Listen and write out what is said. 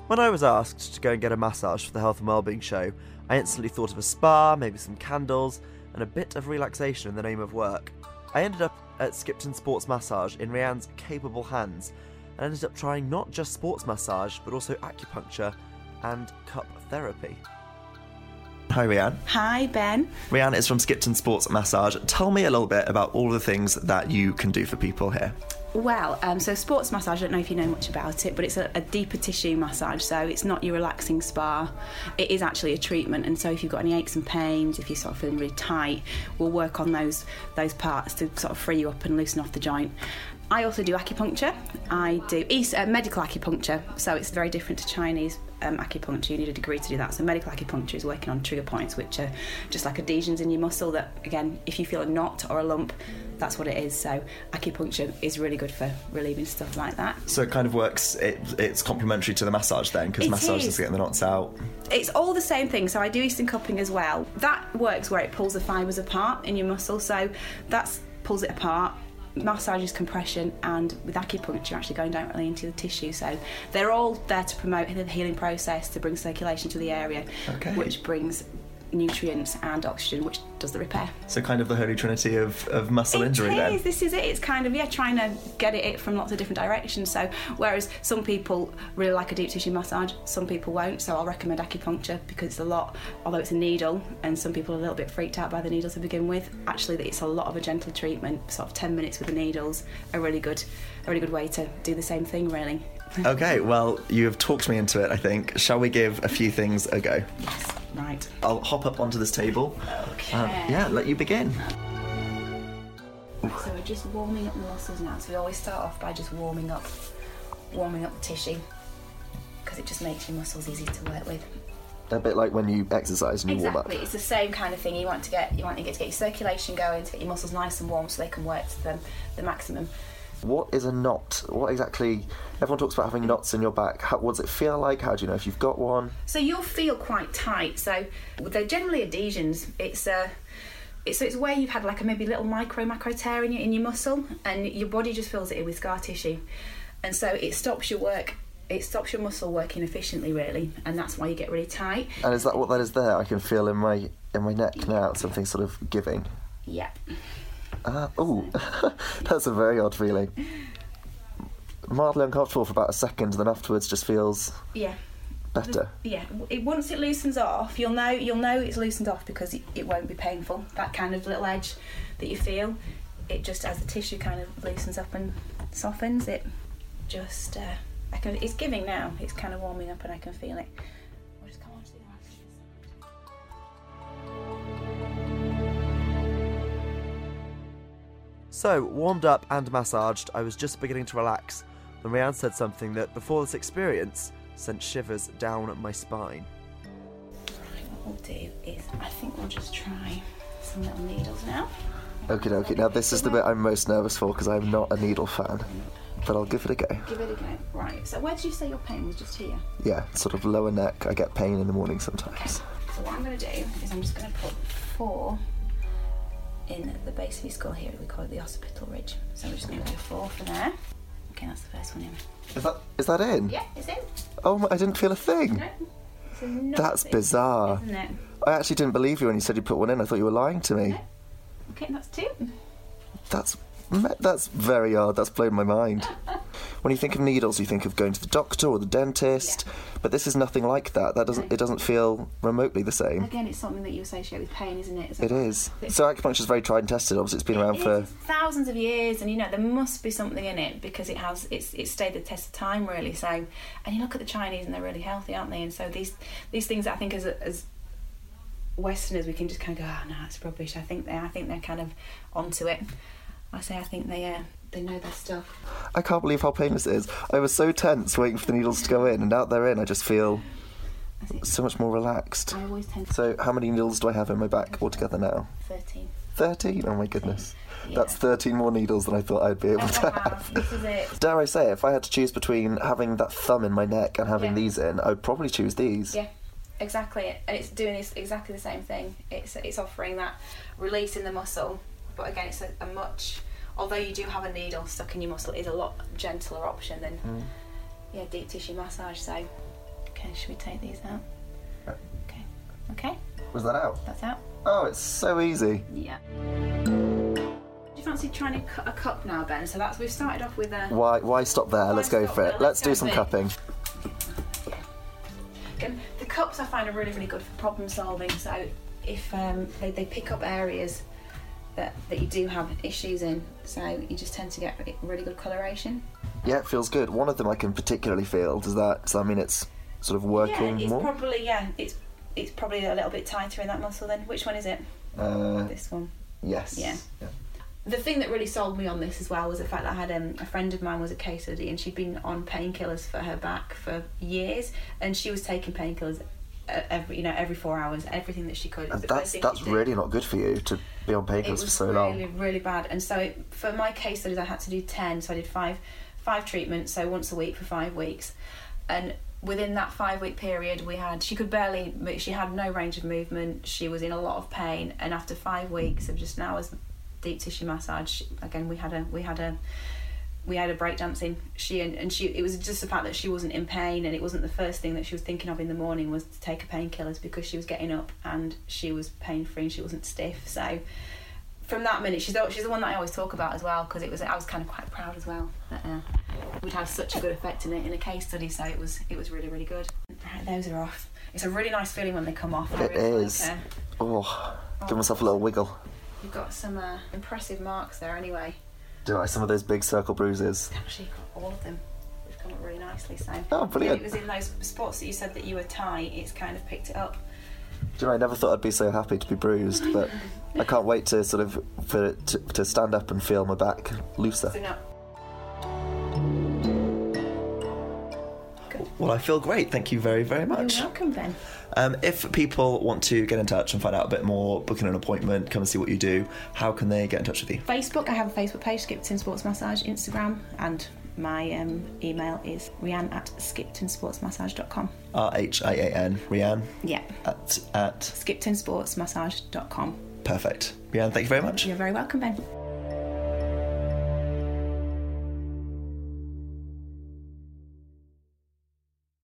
When I was asked to go and get a massage for the Health and Wellbeing show, I instantly thought of a spa, maybe some candles, and a bit of relaxation in the name of work. I ended up at Skipton Sports Massage in Rianne's capable hands, and ended up trying not just sports massage, but also acupuncture and cup therapy. Hi Rianne. Hi Ben. Rianne is from Skipton Sports Massage. Tell me a little bit about all the things that you can do for people here. Well, so sports massage, I don't know if you know much about it, but it's a deeper tissue massage, so it's not your relaxing spa. It is actually a treatment, and so if you've got any aches and pains, if you're sort of feeling really tight, we'll work on those parts to sort of free you up and loosen off the joint. I also do acupuncture. I do medical acupuncture, so it's very different to Chinese acupuncture. You need a degree to do that. So medical acupuncture is working on trigger points, which are just like adhesions in your muscle that, again, if you feel a knot or a lump, that's what it is. So acupuncture is really good for relieving stuff like that. So it kind of works, it's complementary to the massage then, because massage is getting the knots out. It's all the same thing. So I do Eastern cupping as well. That works where it pulls the fibres apart in your muscle. So that pulls it apart. Massage is compression, and with acupuncture actually going directly into the tissue, so they're all there to promote the healing process, to bring circulation to the area, which brings nutrients and oxygen, which does the repair. So kind of the holy trinity of muscle injury then. This is it. It's kind of trying to get it from lots of different directions. So whereas some people really like a deep tissue massage, some people won't, so I'll recommend acupuncture because it's a lot, although it's a needle and some people are a little bit freaked out by the needles to begin with, actually it's a lot of a gentle treatment. Sort of 10 minutes with the needles, a really good way to do the same thing, really. Okay, well, you have talked me into it, I think. Shall we give a few things a go? Yes, right. I'll hop up onto this table. Okay. Let you begin. So we're just warming up the muscles now. So we always start off by just warming up the tissue, because it just makes your muscles easy to work with. A bit like when you exercise and you warm up. Exactly, it's the same kind of thing. You want to get your circulation going, to get your muscles nice and warm so they can work to the maximum. What is a knot? What exactly? Everyone talks about having knots in your back. What does it feel like? How do you know if you've got one? So you'll feel quite tight. So they're generally adhesions. It's where you've had like a maybe little macro tear in your muscle, and your body just fills it in with scar tissue, and so it stops your work. It stops your muscle working efficiently, really, and that's why you get really tight. And is that what that is there? I can feel in my neck now something sort of giving. Yeah. That's a very odd feeling. Mildly uncomfortable for about a second, then afterwards just feels better. Once it loosens off, you'll know it's loosened off because it won't be painful. That kind of little edge that you feel, it just, as the tissue kind of loosens up and softens, it just it's giving now. It's kind of warming up and I can feel it. We'll just come on to the other side. So, warmed up and massaged, I was just beginning to relax when Rianne said something that, before this experience, sent shivers down my spine. Right, what we'll do is, I think we'll just try some little needles now. Okie dokie, now this is the bit I'm most nervous for because I'm not a needle fan, but I'll give it a go. Give it a go. Right, so where did you say your pain was? Just here? Yeah, sort of lower neck. I get pain in the morning sometimes. Okay. So what I'm going to do is I'm just going to put 4 in the base of your skull here. We call it the occipital ridge. So we're just going to go 4 for there. Okay, that's the first one in. Is that in? Yeah, it's in. Oh, I didn't feel a thing. No, that's bizarre. Isn't it? I actually didn't believe you when you said you put one in. I thought you were lying to me. No. Okay, that's 2. That's very odd. That's blown my mind. When you think of needles, you think of going to the doctor or the dentist, but this is nothing like that. It doesn't feel remotely the same. Again, it's something that you associate with pain, isn't it? It is. So acupuncture is very tried and tested. Obviously, it's been around for thousands of years, and there must be something in it because it's stayed the test of time, really. So, and you look at the Chinese, and they're really healthy, aren't they? And so these things, I think, as Westerners, we can just kind of go, oh no, it's rubbish. I think they're kind of onto it. I think they know their stuff. I can't believe how painless it is. I was so tense waiting for the needles to go in, and out they're in. I just feel so much more relaxed. I always tend So how many needles do I have in my back altogether now? 13. 13? Oh my goodness. Yeah. That's 13 more needles than I thought I'd be able to have. This is it. Dare I say, if I had to choose between having that thumb in my neck and having these in, I would probably choose these. Yeah, exactly. And it's doing exactly the same thing. It's offering that release in the muscle, but again, it's a much, although you do have a needle stuck in your muscle, it is a lot gentler option than deep tissue massage. So Okay, should we take these out? Okay, Was that out? that's out. Oh, it's so easy. Yeah. Do you fancy trying to cut a cup now, Ben? So we've started off with a... Why stop there? Let's go stop for there? it. Let's Let's do go some for it. cupping. And the cups I find are really, really good for problem solving. So if they pick up areas that you do have issues in, so you just tend to get really good coloration. Yeah, it feels good. One of them I can particularly feel. Does that? So I mean, it's sort of working it's more. It's probably a little bit tighter in that muscle. Then which one is it? This one. Yes. Yeah. The thing that really sold me on this as well was the fact that I had a friend of mine was a case study, and she'd been on painkillers for her back for years, and she was taking painkillers every 4 hours, everything that she could. And that's really not good for you to be on painkillers for so long. It was really, really bad. And so for my case studies, I had to do 10. So I did five treatments, so once a week for 5 weeks. And within that 5-week period, she could barely move. She had no range of movement. She was in a lot of pain. And after 5 weeks of just an hour's deep tissue massage, again, we had a break dancing. It was just the fact that she wasn't in pain, and it wasn't the first thing that she was thinking of in the morning was to take her painkillers, because she was getting up and she was pain free and she wasn't stiff. So from that minute, she's the one that I always talk about as well, because I was kind of quite proud as well that we'd have such a good effect in a case study. So it was really, really good. Right, those are off. It's a really nice feeling when they come off. It is. Give myself a little wiggle. You've got some impressive marks there anyway. Do I? Some of those big circle bruises. Actually, got all of them. They've come up really nicely. So. Oh, brilliant! It was in those spots that you said that you were tight. It's kind of picked it up. Do you know, I never thought I'd be so happy to be bruised, but I can't wait to to stand up and feel my back looser. So now. Well, I feel great. Thank you very, very much. You're welcome, Ben. If people want to get in touch and find out a bit more, book in an appointment, come and see what you do, how can they get in touch with you? Facebook, I have a Facebook page, Skipton Sports Massage, Instagram, and my email is rianne@skiptonsportsmassage.com. RHIAN, Rianne? Yeah. At skiptonsportsmassage.com. Perfect. Rianne, thank you very much. You're very welcome, Ben.